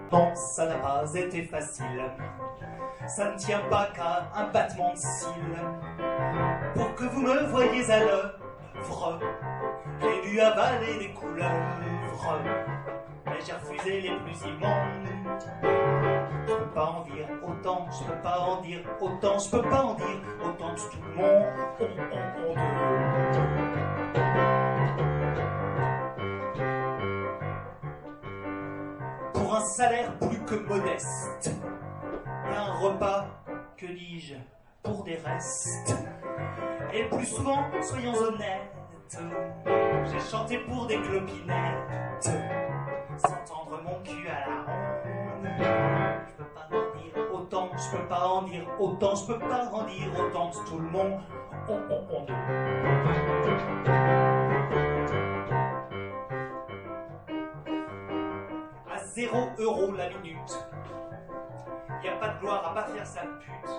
Non, ça n'a pas été facile. Ça ne tient pas qu'à un battement de cils. Pour que vous me voyiez à l'œuvre, j'ai dû avaler des couleuvres. Mais j'ai refusé les plus immondes. Je peux pas en dire autant, je peux pas en dire autant, je peux pas en dire autant que tout le monde. Pour un salaire plus que modeste, et un repas, que dis-je, pour des restes. Et plus souvent, soyons honnêtes, j'ai chanté pour des clopinettes, sans tendre mon cul à la ronde. Je peux pas en dire autant, je peux pas en dire autant, je peux pas en dire autant que tout le monde. À 0 € la minute, y a pas de gloire à pas faire sa pute.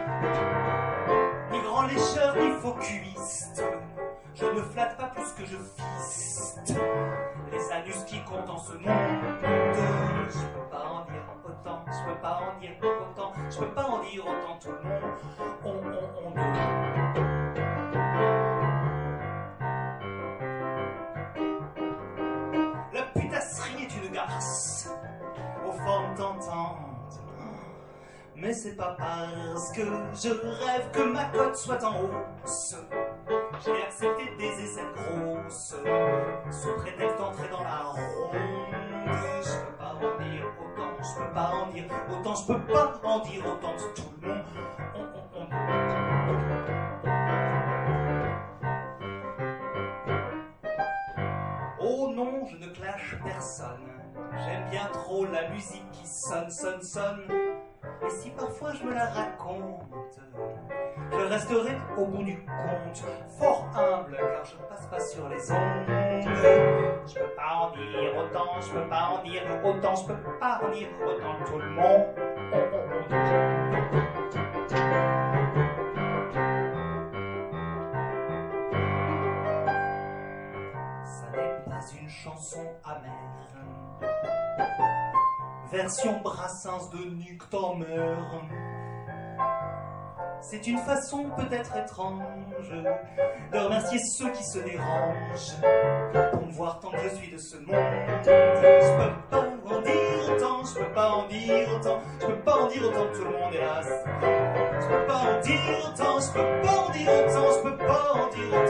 Ni grand lécheur, ni faux cuiste, je ne flatte pas plus que je fiste. Les anus qui comptent en ce monde, je peux pas en dire autant, je peux pas en dire autant, je peux pas en dire autant tout le monde. La putasserie est une garce aux formes tentantes, mais c'est pas parce que je rêve que ma cote soit en hausse. J'ai accepté des essais grosses sous prétexte d'entrer dans la ronde. Je peux pas en dire autant, je peux pas en dire autant, je peux pas en dire autant que tout le monde. Oh non, je ne clash personne. J'aime bien trop la musique qui sonne. Et si parfois je me la raconte, je resterai au bout du compte, fort humble, car je ne passe pas sur les ondes. Je peux pas en dire autant, je peux pas en dire autant, je peux pas en dire autant que tout le monde. Ça n'est pas une chanson amère, version Brassens de Nuctamer. C'est une façon peut-être étrange de remercier ceux qui se dérangent pour me voir tant que je suis de ce monde. Je peux pas en dire autant, je peux pas en dire autant, je peux pas en dire autant que tout le monde, hélas. Je peux pas en dire autant, je peux pas en dire autant, je peux pas en dire autant.